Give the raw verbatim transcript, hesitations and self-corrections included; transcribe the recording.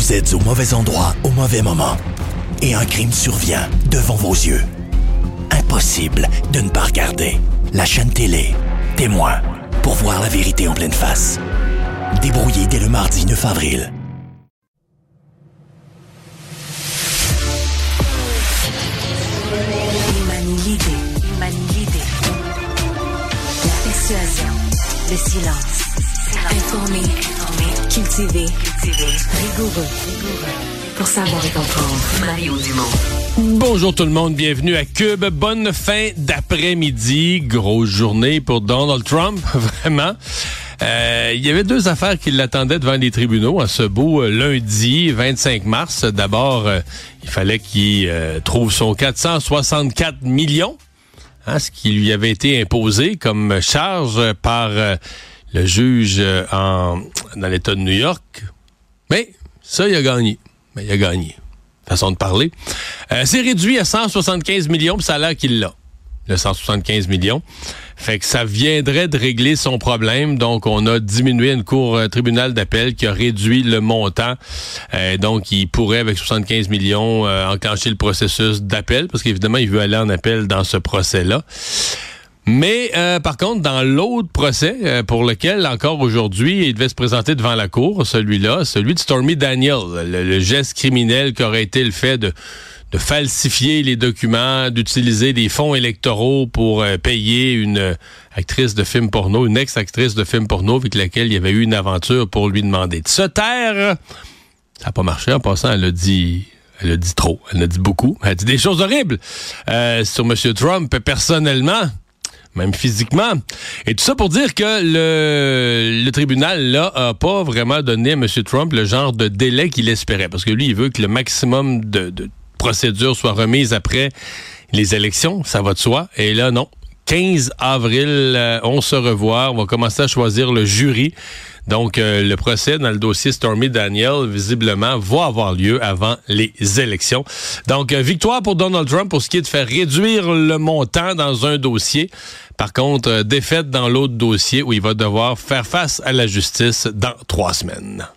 Vous êtes au mauvais endroit au mauvais moment. Et un crime survient devant vos yeux. Impossible de ne pas regarder. La chaîne télé, Témoin, pour voir la vérité en pleine face. Débrouillé dès le mardi neuf avril. Il manie l'idée, il manie l'idée. La persuasion, le silence. Informé, informé, cultivé, cultivé, rigoureux, rigoureux. Pour savoir et comprendre, Mario Dumont. Bonjour tout le monde, bienvenue à Cube. Bonne fin d'après-midi. Grosse journée pour Donald Trump, vraiment. Euh, il y avait deux affaires qui l'attendaient devant les tribunaux à ce beau euh, lundi vingt-cinq mars. D'abord, euh, il fallait qu'il euh, trouve son quatre cent soixante-quatre millions, hein, ce qui lui avait été imposé comme charge par euh, le juge euh, en, dans l'État de New York. Mais ça, il a gagné. Mais il a gagné. Façon de parler. Euh, c'est réduit à cent soixante-quinze millions, puis ça a l'air qu'il l'a. Le cent soixante-quinze millions. Fait que ça viendrait de régler son problème. Donc, on a diminué une cour euh, tribunal d'appel qui a réduit le montant. Euh, donc, il pourrait, avec soixante-quinze millions, euh, enclencher le processus d'appel, parce qu'évidemment, il veut aller en appel dans ce procès-là. Mais, euh, par contre, dans l'autre procès, euh, pour lequel, encore aujourd'hui, il devait se présenter devant la cour, celui-là, celui de Stormy Daniels, le, le geste criminel qui aurait été le fait de de falsifier les documents, d'utiliser des fonds électoraux pour euh, payer une euh, actrice de film porno, une ex-actrice de film porno avec laquelle il y avait eu une aventure pour lui demander de se taire. Ça n'a pas marché. En passant, elle a dit... Elle a dit trop. Elle a dit beaucoup. Elle a dit des choses horribles euh, sur M. Trump, personnellement, même physiquement. Et tout ça pour dire que le, le tribunal, là, a pas vraiment donné à M. Trump le genre de délai qu'il espérait. Parce que lui, il veut que le maximum de... de procédure soit remise après les élections, ça va de soi. Et là, non. quinze avril, euh, on se revoit. On va commencer à choisir le jury. Donc, euh, le procès dans le dossier Stormy Daniels, visiblement, va avoir lieu avant les élections. Donc, euh, victoire pour Donald Trump pour ce qui est de faire réduire le montant dans un dossier. Par contre, euh, défaite dans l'autre dossier où il va devoir faire face à la justice dans trois semaines.